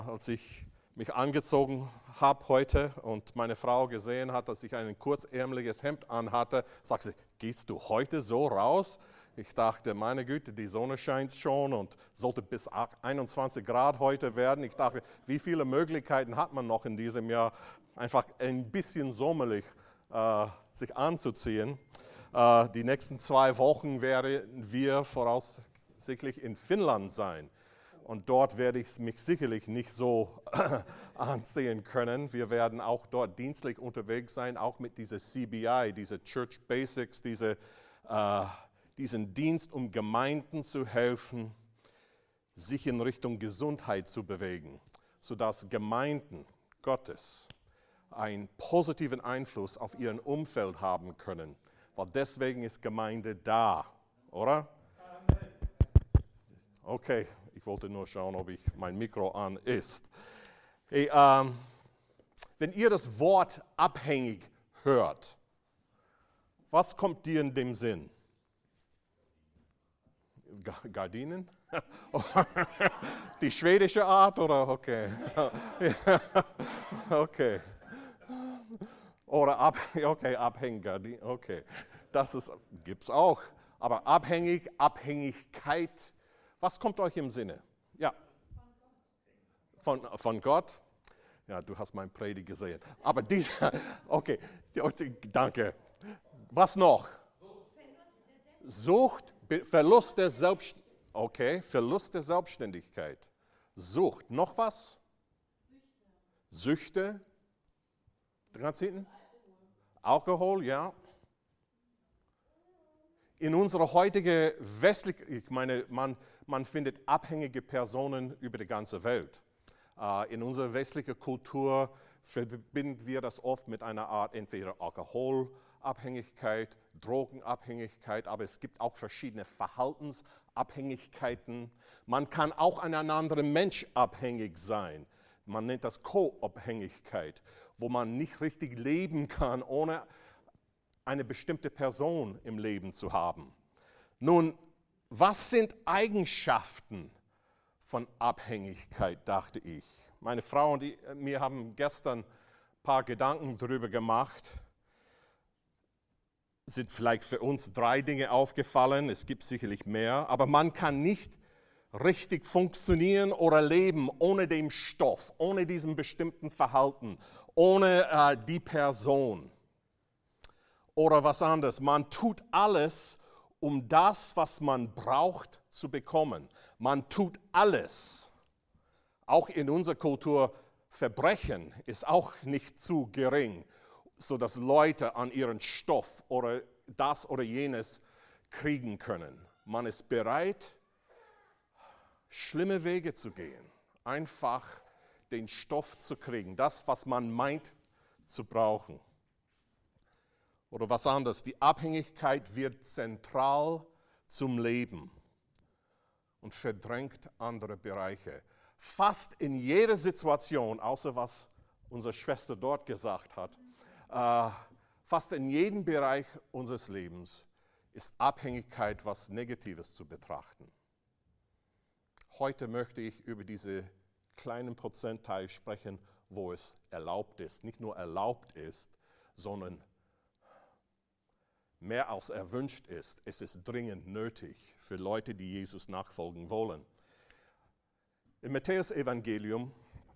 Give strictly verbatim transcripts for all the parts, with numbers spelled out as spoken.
Als ich mich angezogen habe heute und meine Frau gesehen hat, dass ich ein kurzärmeliges Hemd anhatte, sagte sie, gehst du heute so raus? Ich dachte, meine Güte, die Sonne scheint schon und sollte bis einundzwanzig Grad heute werden. Ich dachte, wie viele Möglichkeiten hat man noch in diesem Jahr, einfach ein bisschen sommerlich äh, sich anzuziehen. Äh, die nächsten zwei Wochen werden wir voraussichtlich in Finnland sein. Und dort werde ich mich sicherlich nicht so anziehen können. Wir werden auch dort dienstlich unterwegs sein, auch mit dieser C B I, diese Church Basics, diese, äh, diesen Dienst, um Gemeinden zu helfen, sich in Richtung Gesundheit zu bewegen, sodass Gemeinden Gottes einen positiven Einfluss auf ihren Umfeld haben können. Weil deswegen ist Gemeinde da, oder? Okay. Ich wollte nur schauen, ob ich mein Mikro an ist. Hey, ähm, wenn ihr das Wort abhängig hört, was kommt dir in dem Sinn? Gardinen? Die schwedische Art oder okay? Okay. Oder ab, okay, abhängig, okay. Das gibt es auch. Aber abhängig, Abhängigkeit. Was kommt euch im Sinne? Ja. Von, von Gott? Ja, du hast mein Predigt gesehen. Aber dieser, okay, danke. Was noch? Sucht, Verlust der Selbstständigkeit. Okay, Verlust der Selbstständigkeit. Sucht. Noch was? Süchte. Süchte. Alkohol, ja. In unserer heutigen westlichen, ich meine, man, man findet abhängige Personen über die ganze Welt. Uh, in unserer westlichen Kultur verbinden wir das oft mit einer Art entweder Alkoholabhängigkeit, Drogenabhängigkeit, aber es gibt auch verschiedene Verhaltensabhängigkeiten. Man kann auch an einem anderen Mensch abhängig sein. Man nennt das Co-Abhängigkeit, wo man nicht richtig leben kann, ohne eine bestimmte Person im Leben zu haben. Nun, was sind Eigenschaften von Abhängigkeit, dachte ich. Meine Frau und ich, mir haben gestern ein paar Gedanken darüber gemacht. Es sind vielleicht für uns drei Dinge aufgefallen, es gibt sicherlich mehr, aber man kann nicht richtig funktionieren oder leben ohne den Stoff, ohne diesen bestimmten Verhalten, ohne äh, die Person. Oder was anderes, man tut alles, um das, was man braucht, zu bekommen. Man tut alles. Auch in unserer Kultur, Verbrechen ist auch nicht zu gering, sodass Leute an ihren Stoff oder das oder jenes kriegen können. Man ist bereit, schlimme Wege zu gehen, einfach den Stoff zu kriegen, das, was man meint zu brauchen. Oder was anderes, die Abhängigkeit wird zentral zum Leben und verdrängt andere Bereiche. Fast in jeder Situation, außer was unsere Schwester dort gesagt hat, äh, fast in jedem Bereich unseres Lebens ist Abhängigkeit was Negatives zu betrachten. Heute möchte ich über diese kleinen Prozentteil sprechen, wo es erlaubt ist. Nicht nur erlaubt ist, sondern mehr als erwünscht ist. Es ist dringend nötig für Leute, die Jesus nachfolgen wollen. Im Matthäus-Evangelium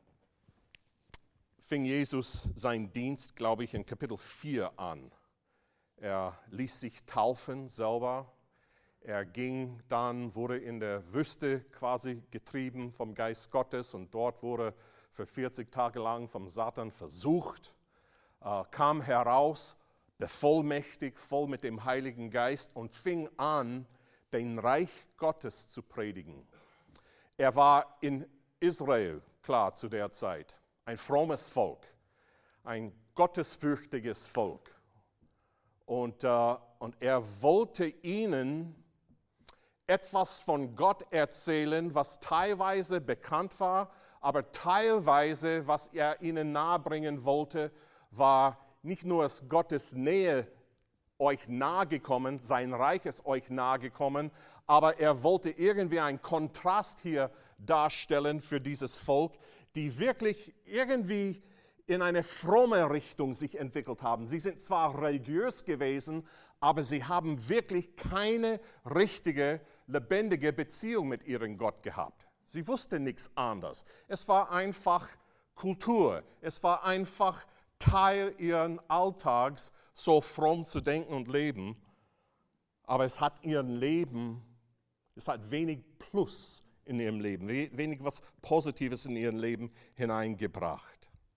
fing Jesus seinen Dienst, glaube ich, in Kapitel vier an. Er ließ sich taufen selber. Er ging dann, wurde in der Wüste quasi getrieben vom Geist Gottes und dort wurde für vierzig Tage lang vom Satan versucht, äh, kam heraus, bevollmächtigt, voll mit dem Heiligen Geist und fing an, den Reich Gottes zu predigen. Er war in Israel, klar, zu der Zeit, ein frommes Volk, ein gottesfürchtiges Volk. Und, äh, und er wollte ihnen etwas von Gott erzählen, was teilweise bekannt war, aber teilweise, was er ihnen nahebringen wollte, war nicht nur ist Gottes Nähe euch nahegekommen, sein Reich ist euch nahegekommen, aber er wollte irgendwie einen Kontrast hier darstellen für dieses Volk, die wirklich irgendwie in eine fromme Richtung sich entwickelt haben. Sie sind zwar religiös gewesen, aber sie haben wirklich keine richtige, lebendige Beziehung mit ihrem Gott gehabt. Sie wussten nichts anderes. Es war einfach Kultur. Es war einfach Teil ihren Alltags, so fromm zu denken und leben. Aber es hat ihrem Leben, es hat wenig Plus in ihrem Leben, wenig was Positives in ihrem Leben hineingebracht.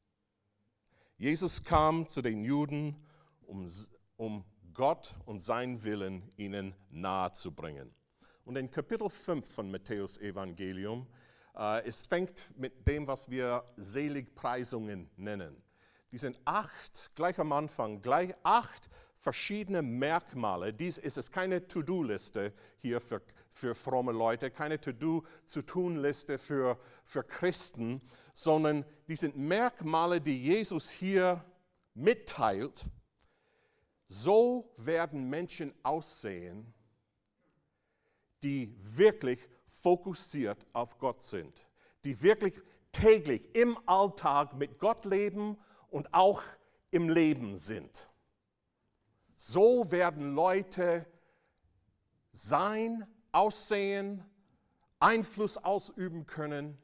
Jesus kam zu den Juden, um, um Gott und seinen Willen ihnen nahe zu bringen. Und in Kapitel fünf von Matthäus Evangelium, äh, es fängt mit dem, was wir Seligpreisungen nennen. Die sind acht, gleich am Anfang, gleich acht verschiedene Merkmale. Dies ist es keine To-Do-Liste hier für, für fromme Leute, keine To-Do-zu-tun-Liste für, für Christen, sondern die sind Merkmale, die Jesus hier mitteilt. So werden Menschen aussehen, die wirklich fokussiert auf Gott sind, die wirklich täglich im Alltag mit Gott leben und auch im Leben sind. So werden Leute sein, aussehen, Einfluss ausüben können,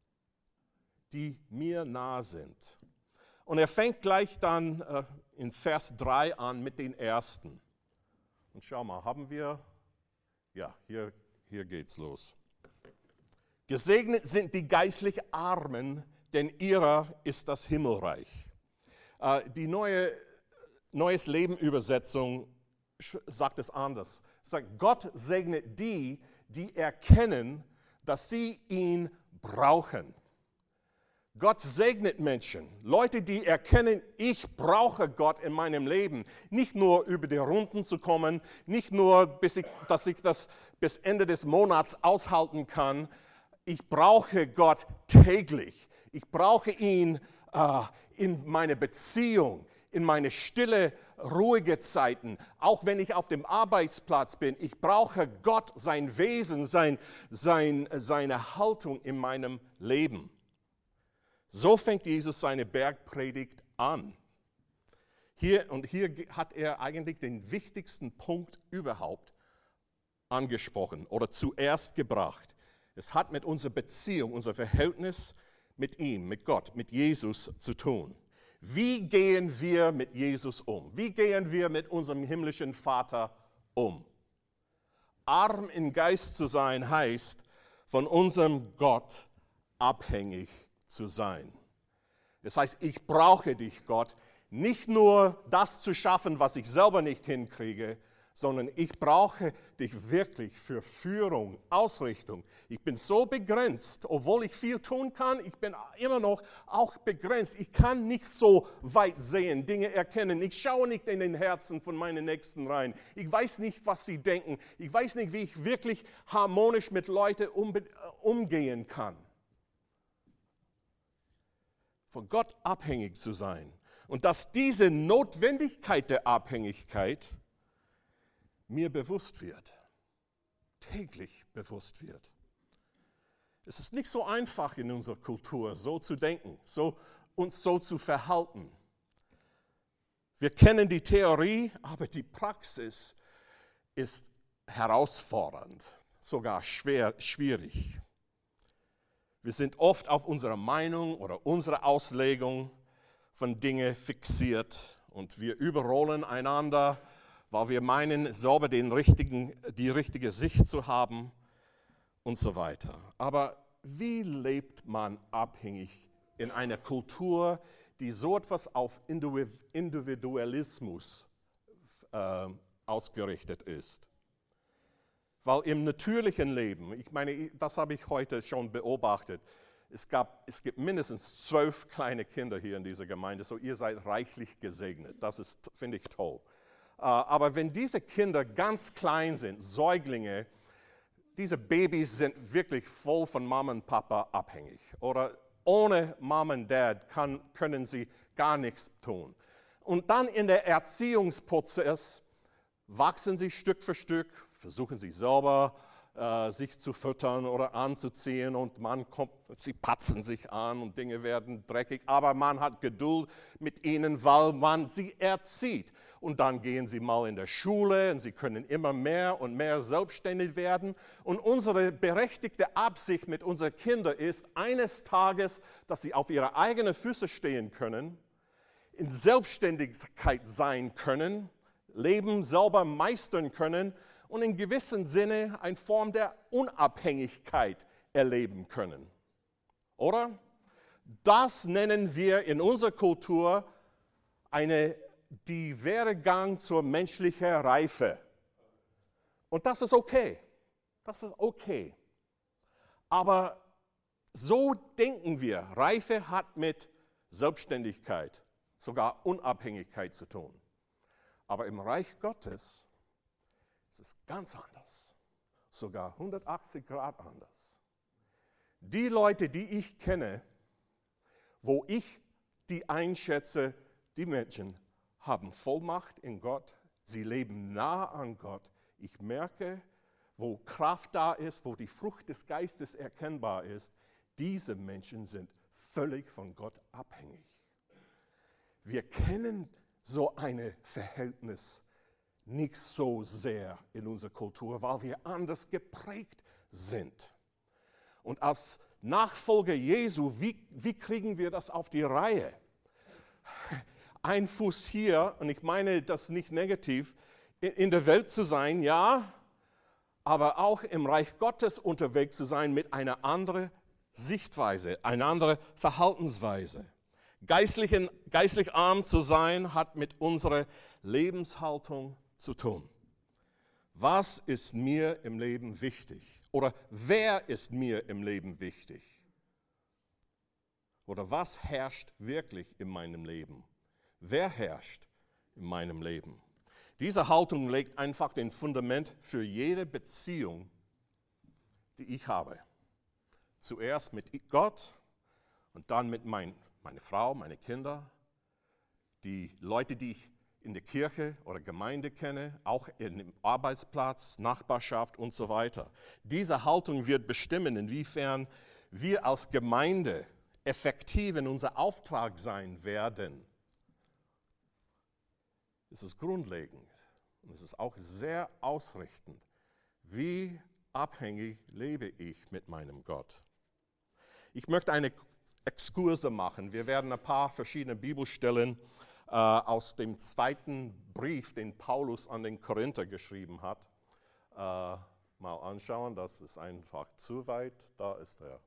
die mir nahe sind. Und er fängt gleich dann äh, in Vers drei an mit den ersten. Und schau mal, haben wir, ja, hier, hier geht's los. Gesegnet sind die geistlich Armen, denn ihrer ist das Himmelreich. Äh, die neue Neues Leben Übersetzung sagt es anders. Es sagt, Gott segnet die, die erkennen, dass sie ihn brauchen. Gott segnet Menschen, Leute, die erkennen, ich brauche Gott in meinem Leben. Nicht nur über die Runden zu kommen, nicht nur, bis ich, dass ich das bis Ende des Monats aushalten kann. Ich brauche Gott täglich. Ich brauche ihn äh, in meine Beziehung, in meine stille, ruhige Zeiten. Auch wenn ich auf dem Arbeitsplatz bin, ich brauche Gott, sein Wesen, sein, sein, seine Haltung in meinem Leben. So fängt Jesus seine Bergpredigt an. Hier, und hier hat er eigentlich den wichtigsten Punkt überhaupt angesprochen oder zuerst gebracht. Es hat mit unserer Beziehung, unser Verhältnis mit ihm, mit Gott, mit Jesus zu tun. Wie gehen wir mit Jesus um? Wie gehen wir mit unserem himmlischen Vater um? Arm in Geist zu sein heißt, von unserem Gott abhängig zu sein. Das heißt, ich brauche dich, Gott, nicht nur das zu schaffen, was ich selber nicht hinkriege, sondern ich brauche dich wirklich für Führung, Ausrichtung. Ich bin so begrenzt, obwohl ich viel tun kann, ich bin immer noch auch begrenzt. Ich kann nicht so weit sehen, Dinge erkennen. Ich schaue nicht in den Herzen von meinen Nächsten rein. Ich weiß nicht, was sie denken. Ich weiß nicht, wie ich wirklich harmonisch mit Leuten umgehen kann. Von Gott abhängig zu sein. Und dass diese Notwendigkeit der Abhängigkeit mir bewusst wird, täglich bewusst wird. Es ist nicht so einfach in unserer Kultur, so zu denken, so, uns so zu verhalten. Wir kennen die Theorie, aber die Praxis ist herausfordernd, sogar schwer, schwierig. Wir sind oft auf unsere Meinung oder unsere Auslegung von Dingen fixiert und wir überrollen einander, weil wir meinen, selber den richtigen, die richtige Sicht zu haben und so weiter. Aber wie lebt man abhängig in einer Kultur, die so etwas auf Individualismus äh, ausgerichtet ist? Weil im natürlichen Leben, ich meine, das habe ich heute schon beobachtet, es, gab, es gibt mindestens zwölf kleine Kinder hier in dieser Gemeinde, so ihr seid reichlich gesegnet. Das ist, finde ich, toll. Aber wenn diese Kinder ganz klein sind, Säuglinge, diese Babys sind wirklich voll von Mama und Papa abhängig. Oder ohne Mama und Dad kann, können sie gar nichts tun. Und dann in der Erziehungsprozess wachsen sie Stück für Stück, versuchen sie selber äh, sich zu füttern oder anzuziehen und man kommt, sie patzen sich an und Dinge werden dreckig, aber man hat Geduld mit ihnen, weil man sie erzieht. Und dann gehen sie mal in der Schule und sie können immer mehr und mehr selbstständig werden. Und unsere berechtigte Absicht mit unseren Kindern ist, eines Tages, dass sie auf ihre eigenen Füße stehen können, in Selbstständigkeit sein können, Leben selber meistern können und in gewissem Sinne eine Form der Unabhängigkeit erleben können. Oder? Das nennen wir in unserer Kultur eine, die Werdegang zur menschlichen Reife. Und das ist okay. Das ist okay. Aber so denken wir. Reife hat mit Selbstständigkeit, sogar Unabhängigkeit zu tun. Aber im Reich Gottes es ist ganz anders, sogar hundertachtzig Grad anders. Die Leute, die ich kenne, wo ich die einschätze, die Menschen haben Vollmacht in Gott, sie leben nah an Gott. Ich merke, wo Kraft da ist, wo die Frucht des Geistes erkennbar ist, diese Menschen sind völlig von Gott abhängig. Wir kennen so ein Verhältnis nicht so sehr in unserer Kultur, weil wir anders geprägt sind. Und als Nachfolger Jesu, wie, wie kriegen wir das auf die Reihe? Ein Fuß hier, und ich meine das nicht negativ, in der Welt zu sein, ja, aber auch im Reich Gottes unterwegs zu sein mit einer anderen Sichtweise, einer anderen Verhaltensweise. Geistlich, geistlich arm zu sein, hat mit unserer Lebenshaltung zu tun. Was ist mir im Leben wichtig? Oder wer ist mir im Leben wichtig? Oder was herrscht wirklich in meinem Leben? Wer herrscht in meinem Leben? Diese Haltung legt einfach den Fundament für jede Beziehung, die ich habe. Zuerst mit Gott und dann mit mein, meiner Frau, meine Kinder, die Leute, die ich in der Kirche oder Gemeinde kenne, auch im Arbeitsplatz, Nachbarschaft und so weiter. Diese Haltung wird bestimmen, inwiefern wir als Gemeinde effektiv in unser Auftrag sein werden. Es ist grundlegend und es ist auch sehr ausrichtend. Wie abhängig lebe ich mit meinem Gott? Ich möchte eine Exkurse machen. Wir werden ein paar verschiedene Bibelstellen äh, aus dem zweiten Brief, den Paulus an den Korinther geschrieben hat, äh, mal anschauen. Das ist einfach zu weit. Da ist er.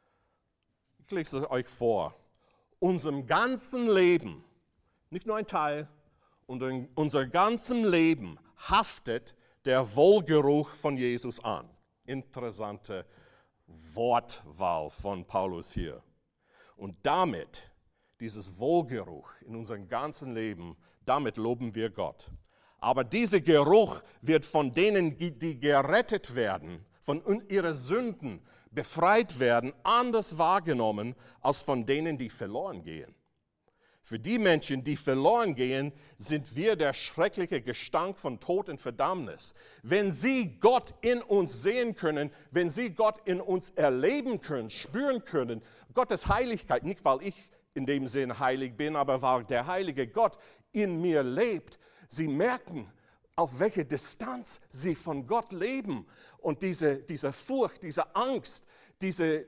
Ich lese es euch vor. Unserem ganzen Leben, nicht nur ein Teil, und unser ganzem Leben haftet der Wohlgeruch von Jesus an. Interessante Wortwahl von Paulus hier. Und damit, dieses Wohlgeruch in unserem ganzen Leben, damit loben wir Gott. Aber dieser Geruch wird von denen, die gerettet werden, von ihren Sünden befreit werden, anders wahrgenommen als von denen, die verloren gehen. Für die Menschen, die verloren gehen, sind wir der schreckliche Gestank von Tod und Verdammnis. Wenn sie Gott in uns sehen können, wenn sie Gott in uns erleben können, spüren können, Gottes Heiligkeit, nicht weil ich in dem Sinn heilig bin, aber weil der heilige Gott in mir lebt, sie merken, auf welche Distanz sie von Gott leben. Und diese, diese Furcht, diese Angst, diese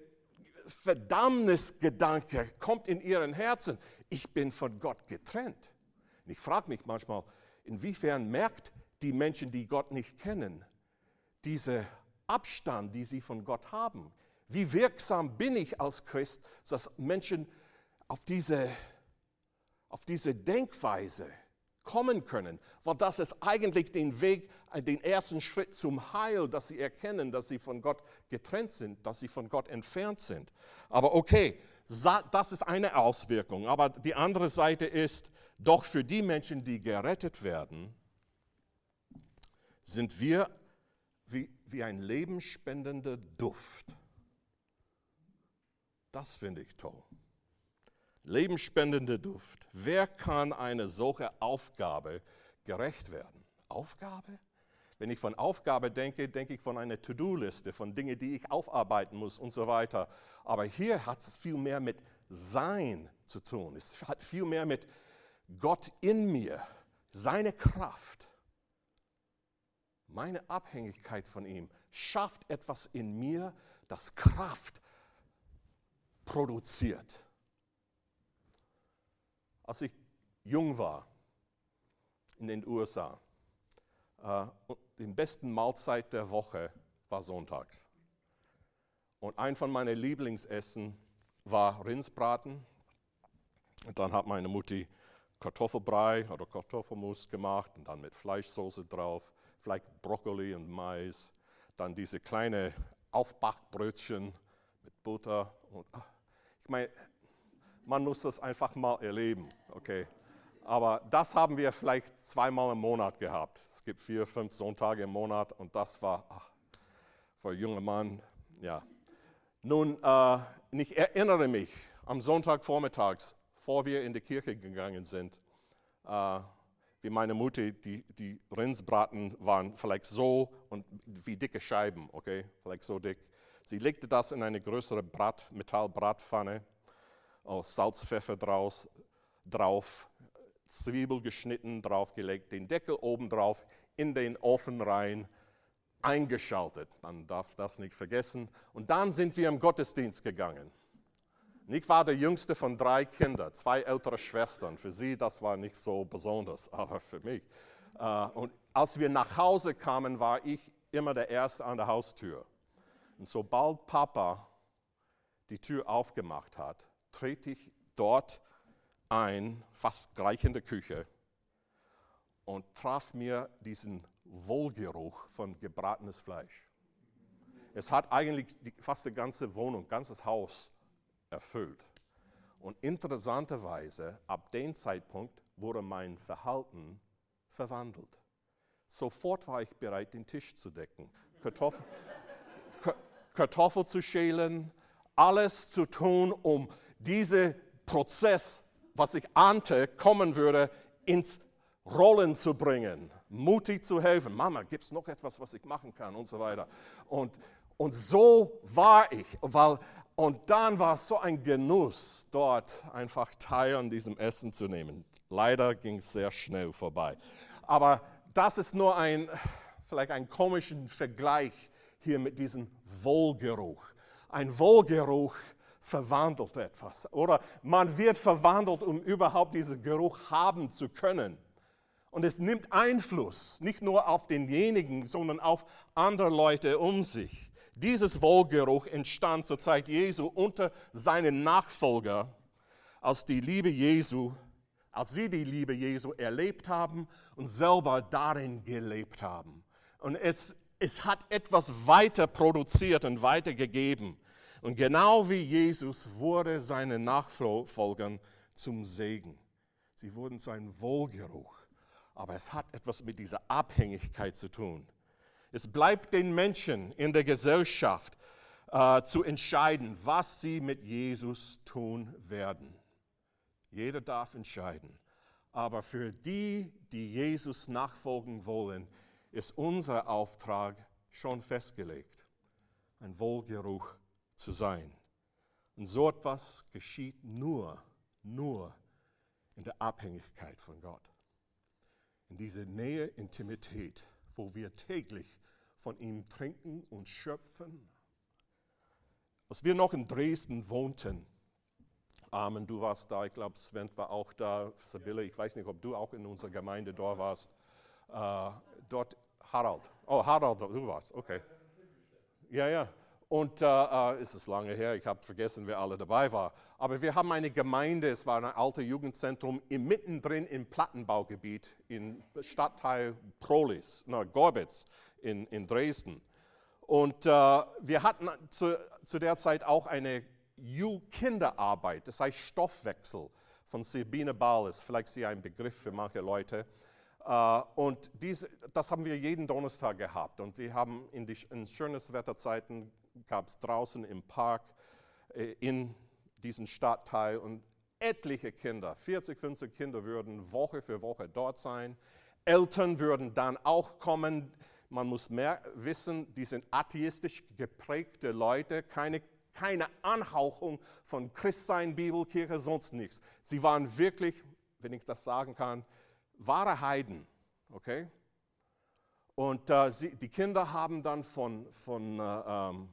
Verdammnisgedanke kommt in ihren Herzen. Ich bin von Gott getrennt. Und ich frage mich manchmal, inwiefern merkt die Menschen, die Gott nicht kennen, diesen Abstand, die sie von Gott haben? Wie wirksam bin ich als Christ, dass Menschen auf diese, auf diese Denkweise kommen können? Weil das ist eigentlich den Weg, den ersten Schritt zum Heil, dass sie erkennen, dass sie von Gott getrennt sind, dass sie von Gott entfernt sind. Aber okay, das ist eine Auswirkung. Aber die andere Seite ist, doch für die Menschen, die gerettet werden, sind wir wie, wie ein lebensspendender Duft. Das finde ich toll. Lebensspendender Duft. Wer kann eine solche Aufgabe gerecht werden? Aufgabe? Wenn ich von Aufgabe denke, denke ich von einer To-Do-Liste, von Dingen, die ich aufarbeiten muss und so weiter. Aber hier hat es viel mehr mit Sein zu tun. Es hat viel mehr mit Gott in mir, seine Kraft. Meine Abhängigkeit von ihm schafft etwas in mir, das Kraft produziert. Als ich jung war in den U S A, äh, die beste Mahlzeit der Woche war sonntags. Und ein von meinen Lieblingsessen war Rindsbraten. Und dann hat meine Mutti Kartoffelbrei oder Kartoffelmus gemacht und dann mit Fleischsoße drauf, vielleicht Brokkoli und Mais. Dann diese kleine Aufbackbrötchen mit Butter. Und, ich meine, man muss das einfach mal erleben, okay? Aber das haben wir vielleicht zweimal im Monat gehabt. Es gibt vier, fünf Sonntage im Monat und das war ach, für einen jungen Mann, ja. Nun, äh, ich erinnere mich am Sonntagvormittags, bevor wir in die Kirche gegangen sind, äh, wie meine Mutter, die, die Rindsbraten waren vielleicht so und wie dicke Scheiben, okay, vielleicht so dick. Sie legte das in eine größere Brat, Metallbratpfanne, oh, Salz, Pfeffer draus, drauf, Zwiebel geschnitten, draufgelegt, den Deckel oben drauf, in den Ofen rein, eingeschaltet. Man darf das nicht vergessen. Und dann sind wir im Gottesdienst gegangen. Ich war der jüngste von drei Kindern, zwei ältere Schwestern. Für sie, das war nicht so besonders, aber für mich. Und als wir nach Hause kamen, war ich immer der Erste an der Haustür. Und sobald Papa die Tür aufgemacht hat, trete ich dort ein, fast gleich in der Küche, und traf mir diesen Wohlgeruch von gebratenes Fleisch. Es hat eigentlich die, fast die ganze Wohnung, ganzes Haus erfüllt. Und interessanterweise, ab dem Zeitpunkt wurde mein Verhalten verwandelt. Sofort war ich bereit, den Tisch zu decken, Kartoffel, Kartoffel zu schälen, alles zu tun, um diesen Prozess, was ich ahnte, kommen würde, ins Rollen zu bringen, mutig zu helfen. Mama, gibt es noch etwas, was ich machen kann und so weiter. Und, und so war ich. Weil, und dann war es so ein Genuss, dort einfach Teil an diesem Essen zu nehmen. Leider ging es sehr schnell vorbei. Aber das ist nur ein, vielleicht ein komischen Vergleich hier mit diesem Wohlgeruch. Ein Wohlgeruch verwandelt etwas. Oder man wird verwandelt, um überhaupt diesen Geruch haben zu können. Und es nimmt Einfluss, nicht nur auf denjenigen, sondern auf andere Leute um sich. Dieses Wohlgeruch entstand zur Zeit Jesu unter seinen Nachfolgern, als die Liebe Jesu, als sie die Liebe Jesu erlebt haben und selber darin gelebt haben. Und es, es hat etwas weiter produziert und weitergegeben. Und genau wie Jesus wurde seinen Nachfolgern zum Segen. Sie wurden zu einem Wohlgeruch. Aber es hat etwas mit dieser Abhängigkeit zu tun. Es bleibt den Menschen in der Gesellschaft äh, zu entscheiden, was sie mit Jesus tun werden. Jeder darf entscheiden. Aber für die, die Jesus nachfolgen wollen, ist unser Auftrag schon festgelegt, ein Wohlgeruch zu sein. Und so etwas geschieht nur, nur in der Abhängigkeit von Gott. In dieser Nähe, Intimität, wo wir täglich von ihm trinken und schöpfen. Als wir noch in Dresden wohnten, Amen, du warst da, ich glaube Sven war auch da, Sibylle, ich weiß nicht, ob du auch in unserer Gemeinde dort warst. Äh, dort, Harald, oh Harald, du warst, okay. Ja, ja. Und äh, ist es lange her, ich habe vergessen, wer alle dabei war. Aber wir haben eine Gemeinde, es war ein altes Jugendzentrum, mittendrin im Plattenbaugebiet, im Stadtteil Prohlis, na, Gorbitz in, in Dresden. Und äh, wir hatten zu, zu der Zeit auch eine Kinderarbeit, das heißt Stoffwechsel von Sabine Balles, vielleicht ist sie ein Begriff für manche Leute. Uh, und diese, das haben wir jeden Donnerstag gehabt. Und wir haben in, die, in schönes Wetterzeiten, gab es draußen im Park äh, in diesem Stadtteil und etliche Kinder, vierzig, fünfzig Kinder würden Woche für Woche dort sein. Eltern würden dann auch kommen Man muss mehr wissen, die sind atheistisch geprägte Leute, keine, keine Anhauchung von Christsein, Bibelkirche, sonst nichts. Sie waren wirklich, wenn ich das sagen kann, wahre Heiden. Okay? Und äh, sie, die Kinder haben dann von, von, äh, ähm,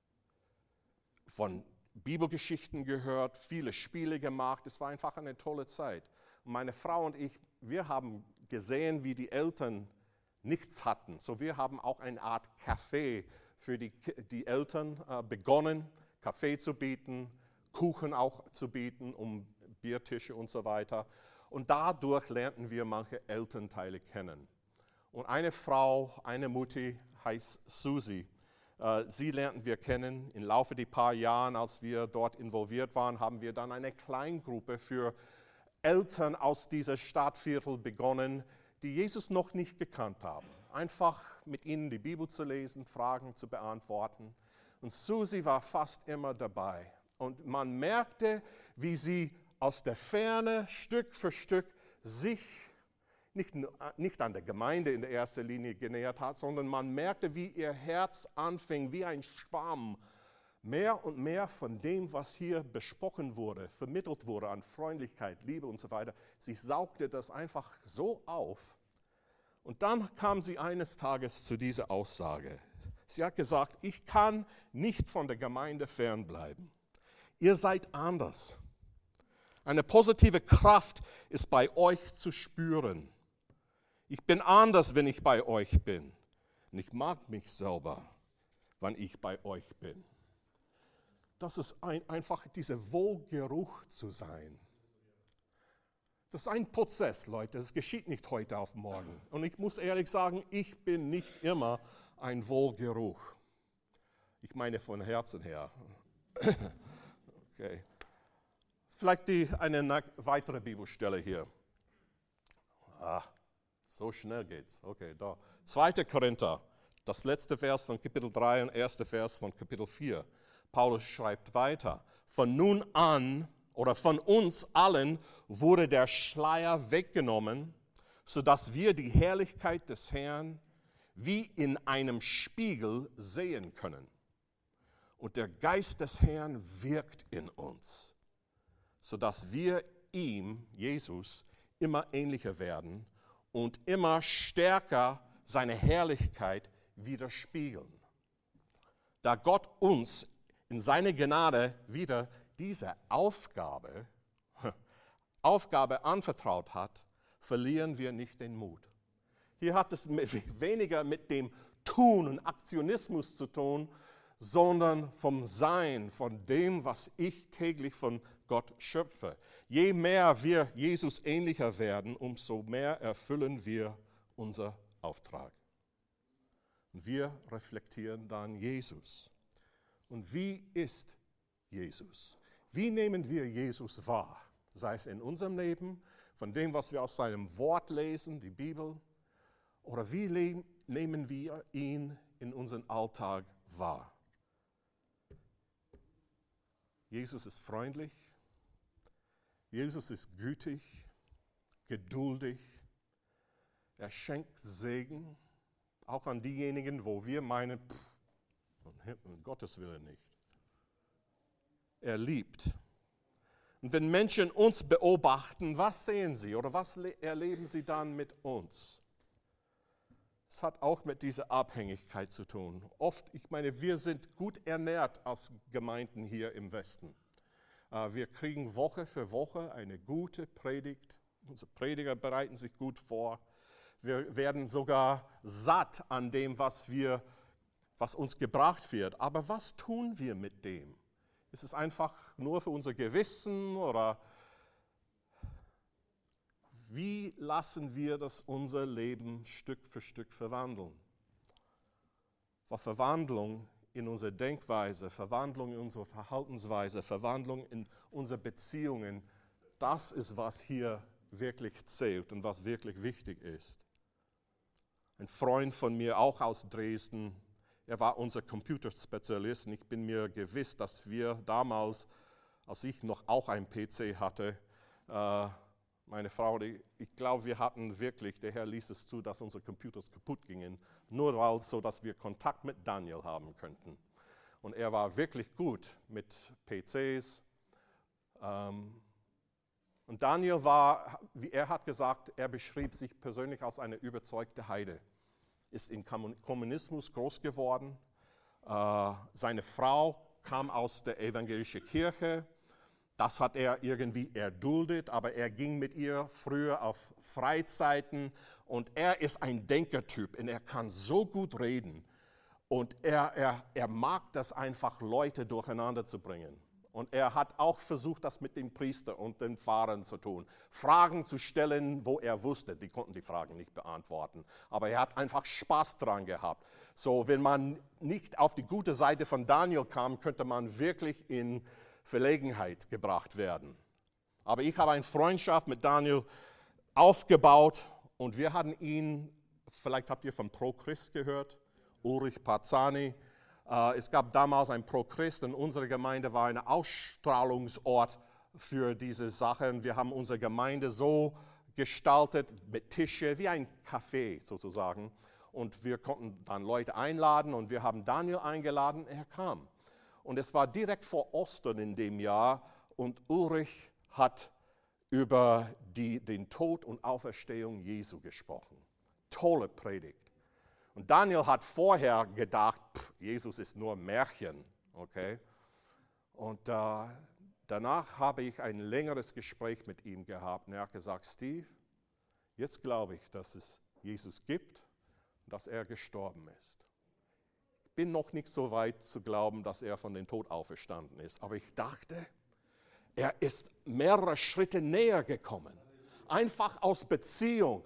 von Bibelgeschichten gehört, viele Spiele gemacht. Es war einfach eine tolle Zeit. Und meine Frau und ich, wir haben gesehen, wie die Eltern nichts hatten. So, wir haben auch eine Art Café für die, die Eltern äh, begonnen, Kaffee zu bieten, Kuchen auch zu bieten, um Biertische und so weiter. Und dadurch lernten wir manche Elternteile kennen. Und eine Frau, eine Mutti heißt Susi. Äh, sie lernten wir kennen. Im Laufe der paar Jahren, als wir dort involviert waren, haben wir dann eine Kleingruppe für Eltern aus dieser Stadtviertel begonnen, die Jesus noch nicht gekannt haben. Einfach mit ihnen die Bibel zu lesen, Fragen zu beantworten. Und Susi war fast immer dabei. Und man merkte, wie sie aus der Ferne Stück für Stück sich nicht, nicht an der Gemeinde in der ersten Linie genähert hat, sondern man merkte, wie ihr Herz anfing, wie ein Schwamm, mehr und mehr von dem, was hier besprochen wurde, vermittelt wurde an Freundlichkeit, Liebe und so weiter. Sie saugte das einfach so auf. Und dann kam sie eines Tages zu dieser Aussage. Sie hat gesagt, ich kann nicht von der Gemeinde fernbleiben. Ihr seid anders. Eine positive Kraft ist bei euch zu spüren. Ich bin anders, wenn ich bei euch bin. Und ich mag mich selber, wenn ich bei euch bin. Das ist ein, einfach dieser Wohlgeruch zu sein. Das ist ein Prozess, Leute. Das geschieht nicht heute auf morgen. Und ich muss ehrlich sagen, ich bin nicht immer ein Wohlgeruch. Ich meine von Herzen her. Okay. Vielleicht die, eine weitere Bibelstelle hier. Ah, so schnell geht's. Okay, da. zweiter Korinther, das letzte Vers von Kapitel drei und erste Vers von Kapitel vier. Paulus schreibt weiter. Von nun an oder von uns allen wurde der Schleier weggenommen, sodass wir die Herrlichkeit des Herrn wie in einem Spiegel sehen können. Und der Geist des Herrn wirkt in uns, sodass wir ihm, Jesus, immer ähnlicher werden und immer stärker seine Herrlichkeit widerspiegeln. Da Gott uns in seine Gnade wieder diese Aufgabe, Aufgabe anvertraut hat, verlieren wir nicht den Mut. Hier hat es weniger mit dem Tun und Aktionismus zu tun, sondern vom Sein, von dem, was ich täglich von Gott schöpfe. Je mehr wir Jesus ähnlicher werden, umso mehr erfüllen wir unseren Auftrag. Und wir reflektieren dann Jesus. Und wie ist Jesus? Wie nehmen wir Jesus wahr? Sei es in unserem Leben, von dem, was wir aus seinem Wort lesen, die Bibel, oder wie le- nehmen wir ihn in unserem Alltag wahr? Jesus ist freundlich, Jesus ist gütig, geduldig, er schenkt Segen, auch an diejenigen, wo wir meinen, pff, um Gottes Willen nicht. Er liebt. Und wenn Menschen uns beobachten, was sehen sie oder was erleben sie dann mit uns? Es hat auch mit dieser Abhängigkeit zu tun. Oft, ich meine, wir sind gut ernährt als Gemeinden hier im Westen. Wir kriegen Woche für Woche eine gute Predigt. Unsere Prediger bereiten sich gut vor. Wir werden sogar satt an dem, was, wir, was uns gebracht wird. Aber was tun wir mit dem? Ist es einfach nur für unser Gewissen oder wie lassen wir das unser Leben Stück für Stück verwandeln? Weil Verwandlung in unsere Denkweise, Verwandlung in unsere Verhaltensweise, Verwandlung in unsere Beziehungen, das ist, was hier wirklich zählt und was wirklich wichtig ist. Ein Freund von mir, auch aus Dresden, er war unser Computerspezialist und ich bin mir gewiss, dass wir damals, als ich noch auch einen P C hatte, äh, meine Frau, ich, ich glaube, wir hatten wirklich, der Herr ließ es zu, dass unsere Computers kaputt gingen, nur weil, so dass wir Kontakt mit Daniel haben könnten. Und er war wirklich gut mit P Cs. Ähm, und Daniel war, wie er hat gesagt, er beschrieb sich persönlich als eine überzeugte Heide. Ist im Kommunismus groß geworden. Äh, seine Frau kam aus der evangelischen Kirche. Das hat er irgendwie erduldet, aber er ging mit ihr früher auf Freizeiten. Und er ist ein Denkertyp und er kann so gut reden. Und er, er, er mag das einfach, Leute durcheinander zu bringen. Und er hat auch versucht, das mit dem Priester und den Pfarrern zu tun. Fragen zu stellen, wo er wusste, die konnten die Fragen nicht beantworten. Aber er hat einfach Spaß dran gehabt. So, wenn man nicht auf die gute Seite von Daniel kam, könnte man wirklich in Verlegenheit gebracht werden. Aber ich habe eine Freundschaft mit Daniel aufgebaut und wir hatten ihn, vielleicht habt ihr von Pro-Christ gehört, Ulrich Parzani. Uh, es gab damals ein Pro-Christ und unsere Gemeinde war ein Ausstrahlungsort für diese Sachen. Wir haben unsere Gemeinde so gestaltet mit Tische, wie ein Café sozusagen. Und wir konnten dann Leute einladen und wir haben Daniel eingeladen, er kam. Und es war direkt vor Ostern in dem Jahr und Ulrich hat über die, den Tod und Auferstehung Jesu gesprochen. Tolle Predigt. Und Daniel hat vorher gedacht, pff, Jesus ist nur ein Märchen, okay? Und äh, danach habe ich ein längeres Gespräch mit ihm gehabt. Und er hat gesagt, Steve, jetzt glaube ich, dass es Jesus gibt und dass er gestorben ist. Ich bin noch nicht so weit zu glauben, dass er von den Tod auferstanden ist. Aber ich dachte, er ist mehrere Schritte näher gekommen. Einfach aus Beziehung.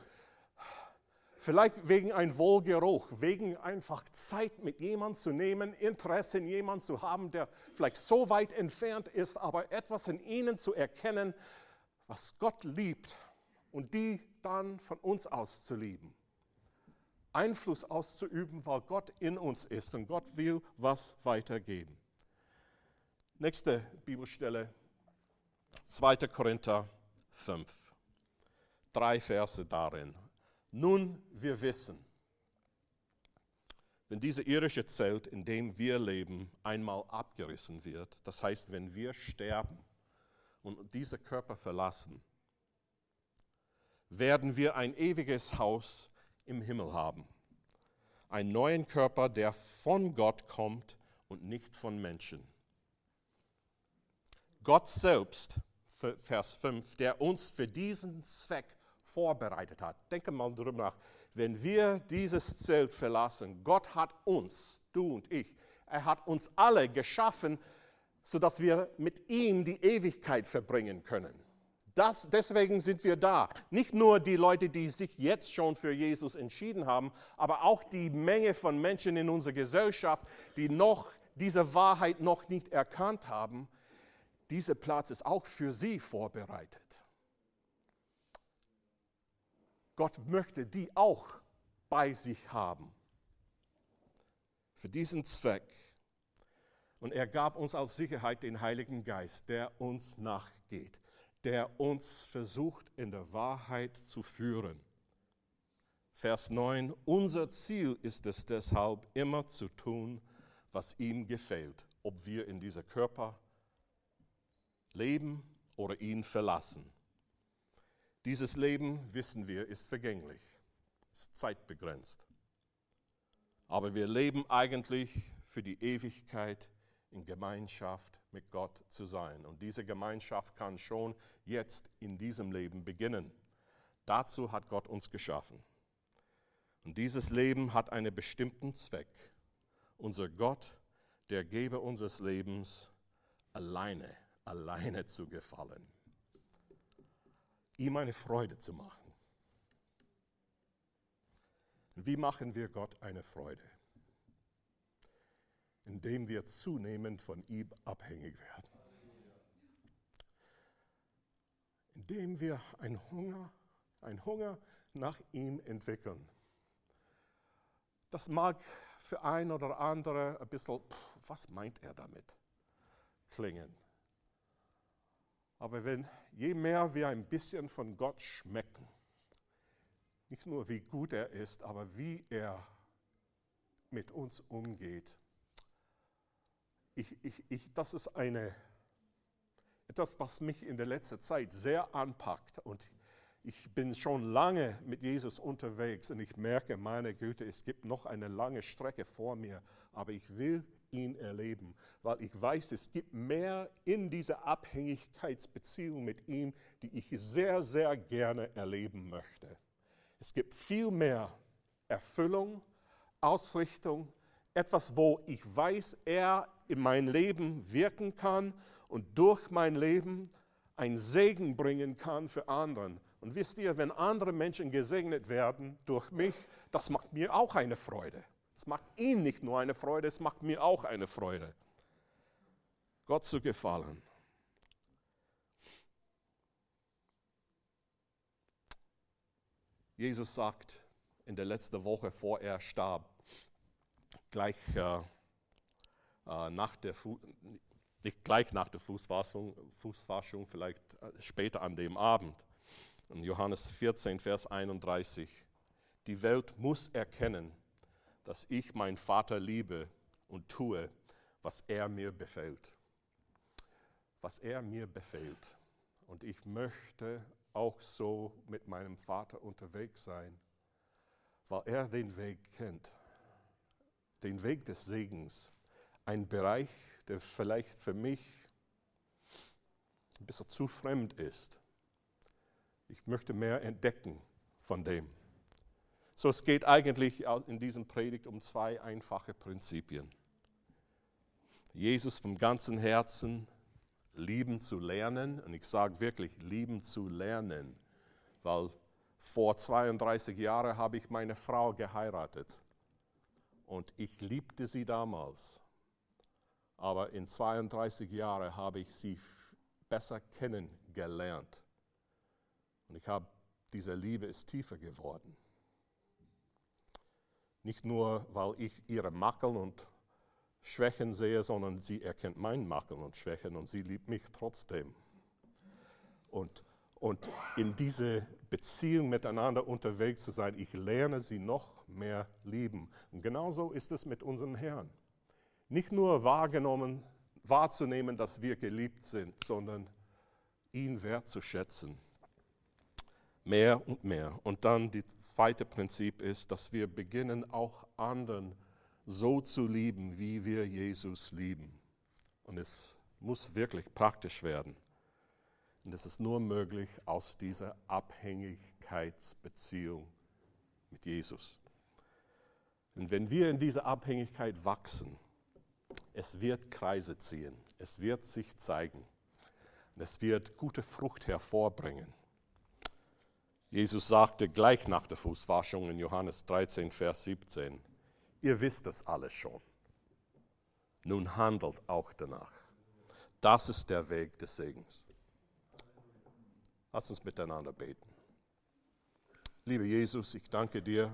Vielleicht wegen einem Wohlgeruch, wegen einfach Zeit mit jemandem zu nehmen, Interesse in jemandem zu haben, der vielleicht so weit entfernt ist, aber etwas in ihnen zu erkennen, was Gott liebt und die dann von uns aus zu lieben. Einfluss auszuüben, weil Gott in uns ist und Gott will was weitergeben. Nächste Bibelstelle, zweiter Korinther fünf. Drei Verse darin. Nun, wir wissen, wenn diese irdische Zelt, in dem wir leben, einmal abgerissen wird, das heißt, wenn wir sterben und diesen Körper verlassen, werden wir ein ewiges Haus im Himmel haben. Einen neuen Körper, der von Gott kommt und nicht von Menschen. Gott selbst, Vers fünf, der uns für diesen Zweck vorbereitet hat. Denke mal darüber nach. Wenn wir dieses Zelt verlassen, Gott hat uns, du und ich, er hat uns alle geschaffen, sodass wir mit ihm die Ewigkeit verbringen können. Das, deswegen sind wir da. Nicht nur die Leute, die sich jetzt schon für Jesus entschieden haben, aber auch die Menge von Menschen in unserer Gesellschaft, die noch diese Wahrheit noch nicht erkannt haben. Dieser Platz ist auch für sie vorbereitet. Gott möchte die auch bei sich haben. Für diesen Zweck. Und er gab uns als Sicherheit den Heiligen Geist, der uns nachgeht, der uns versucht, in der Wahrheit zu führen. Vers neun, unser Ziel ist es deshalb, immer zu tun, was ihm gefällt, ob wir in diesem Körper leben oder ihn verlassen. Dieses Leben, wissen wir, ist vergänglich, ist zeitbegrenzt. Aber wir leben eigentlich für die Ewigkeit in Gemeinschaft mit Gott zu sein. Und diese Gemeinschaft kann schon jetzt in diesem Leben beginnen. Dazu hat Gott uns geschaffen. Und dieses Leben hat einen bestimmten Zweck. Unser Gott, der Geber unseres Lebens, alleine, alleine zu gefallen. Ihm eine Freude zu machen. Wie machen wir Gott eine Freude? Indem wir zunehmend von ihm abhängig werden. Indem wir einen Hunger, einen Hunger nach ihm entwickeln. Das mag für ein oder andere ein bisschen, pff, was meint er damit, klingen. Aber wenn, je mehr wir ein bisschen von Gott schmecken, nicht nur wie gut er ist, aber wie er mit uns umgeht, ich, ich, ich, das ist eine, etwas, was mich in der letzten Zeit sehr anpackt. Und ich bin schon lange mit Jesus unterwegs und ich merke, meine Güte, es gibt noch eine lange Strecke vor mir, aber ich will ihn erleben, weil ich weiß, es gibt mehr in dieser Abhängigkeitsbeziehung mit ihm, die ich sehr, sehr gerne erleben möchte. Es gibt viel mehr Erfüllung, Ausrichtung, etwas, wo ich weiß, er in mein Leben wirken kann und durch mein Leben einen Segen bringen kann für anderen. Und wisst ihr, wenn andere Menschen gesegnet werden durch mich, das macht mir auch eine Freude. Es macht ihm nicht nur eine Freude, es macht mir auch eine Freude. Gott zu gefallen. Jesus sagt in der letzten Woche, vor er starb, gleich, äh, äh, nach der Fu- nicht gleich nach der Fußwaschung, Fußwaschung, vielleicht später an dem Abend. In Johannes vierzehn, Vers einunddreißig. Die Welt muss erkennen, dass ich meinen Vater liebe und tue, was er mir befiehlt. Was er mir befiehlt. Und ich möchte auch so mit meinem Vater unterwegs sein, weil er den Weg kennt. Den Weg des Segens. Ein Bereich, der vielleicht für mich ein bisschen zu fremd ist. Ich möchte mehr entdecken von dem. So, es geht eigentlich in diesem Predigt um zwei einfache Prinzipien. Jesus vom ganzen Herzen lieben zu lernen. Und ich sage wirklich, lieben zu lernen. Weil vor zweiunddreißig Jahren habe ich meine Frau geheiratet. Und ich liebte sie damals. Aber in zweiunddreißig Jahren habe ich sie besser kennengelernt. Und ich habe, diese Liebe ist tiefer geworden. Nicht nur, weil ich ihre Makeln und Schwächen sehe, sondern sie erkennt meine Makeln und Schwächen und sie liebt mich trotzdem. Und, und in diese Beziehung miteinander unterwegs zu sein, ich lerne sie noch mehr lieben. Und genauso ist es mit unserem Herrn. Nicht nur wahrgenommen, wahrzunehmen, dass wir geliebt sind, sondern ihn wertzuschätzen. Mehr und mehr. Und dann das zweite Prinzip ist, dass wir beginnen, auch anderen so zu lieben, wie wir Jesus lieben. Und es muss wirklich praktisch werden. Und es ist nur möglich aus dieser Abhängigkeitsbeziehung mit Jesus. Und wenn wir in dieser Abhängigkeit wachsen, es wird Kreise ziehen, es wird sich zeigen, und es wird gute Frucht hervorbringen. Jesus sagte gleich nach der Fußwaschung in Johannes dreizehn, Vers siebzehn, ihr wisst das alles schon. Nun handelt auch danach. Das ist der Weg des Segens. Lass uns miteinander beten. Lieber Jesus, ich danke dir.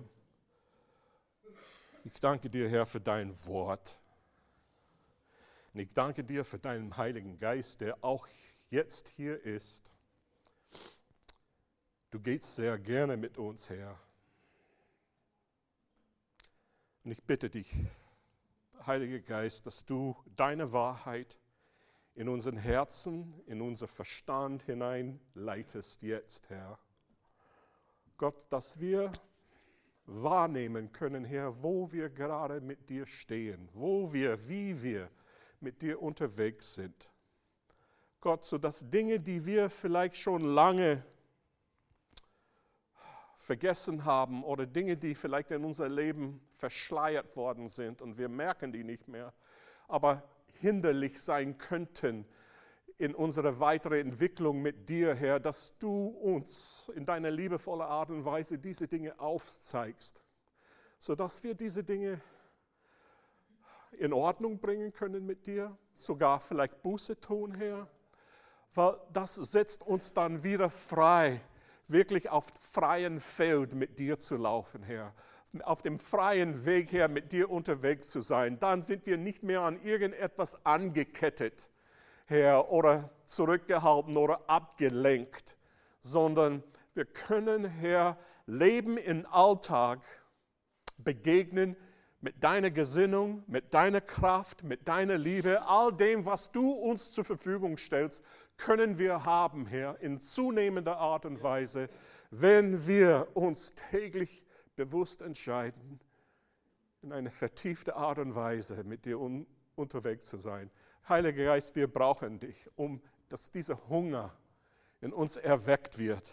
Ich danke dir, Herr, für dein Wort. Und ich danke dir für deinen Heiligen Geist, der auch jetzt hier ist. Du gehst sehr gerne mit uns, Herr. Und ich bitte dich, Heiliger Geist, dass du deine Wahrheit in unseren Herzen, in unser Verstand hineinleitest jetzt, Herr. Gott, dass wir wahrnehmen können, Herr, wo wir gerade mit dir stehen, wo wir, wie wir mit dir unterwegs sind. Gott, so dass Dinge, die wir vielleicht schon lange vergessen haben oder Dinge, die vielleicht in unser Leben verschleiert worden sind und wir merken die nicht mehr, aber hinderlich sein könnten in unserer weiteren Entwicklung mit dir, Herr, dass du uns in deiner liebevollen Art und Weise diese Dinge aufzeigst, sodass wir diese Dinge in Ordnung bringen können mit dir, sogar vielleicht Buße tun, Herr, weil das setzt uns dann wieder frei, wirklich auf freiem Feld mit dir zu laufen, Herr. Auf dem freien Weg, Herr, mit dir unterwegs zu sein. Dann sind wir nicht mehr an irgendetwas angekettet. Herr, oder zurückgehalten oder abgelenkt, sondern wir können, Herr, leben im Alltag, begegnen mit deiner Gesinnung, mit deiner Kraft, mit deiner Liebe, all dem, was du uns zur Verfügung stellst, können wir haben, Herr, in zunehmender Art und Weise, wenn wir uns täglich bewusst entscheiden, in eine vertiefte Art und Weise mit dir un- unterwegs zu sein. Heiliger Geist, wir brauchen dich, um dass dieser Hunger in uns erweckt wird.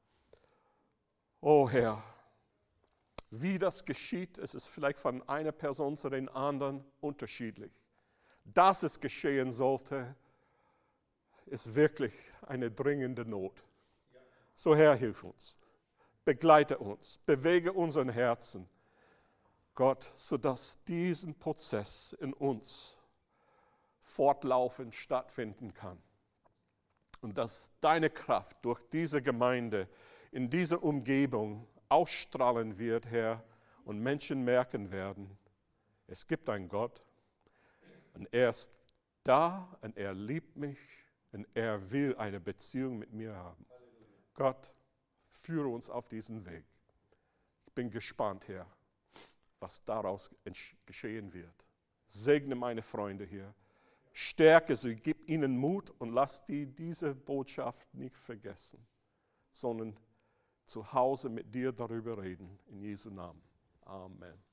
Oh Herr, wie das geschieht, es ist vielleicht von einer Person zu den anderen unterschiedlich. Dass es geschehen sollte, ist wirklich eine dringende Not. So Herr, hilf uns, begleite uns, bewege unseren Herzen, Gott, sodass diesen Prozess in uns fortlaufend stattfinden kann. Und dass deine Kraft durch diese Gemeinde in dieser Umgebung ausstrahlen wird, Herr, und Menschen merken werden, es gibt einen Gott und er ist da und er liebt mich und er will eine Beziehung mit mir haben. Gott, führe uns auf diesen Weg. Ich bin gespannt, Herr, was daraus geschehen wird. Segne meine Freunde hier. Stärke sie, gib ihnen Mut und lass die diese Botschaft nicht vergessen, sondern zu Hause mit dir darüber reden. In Jesu Namen. Amen.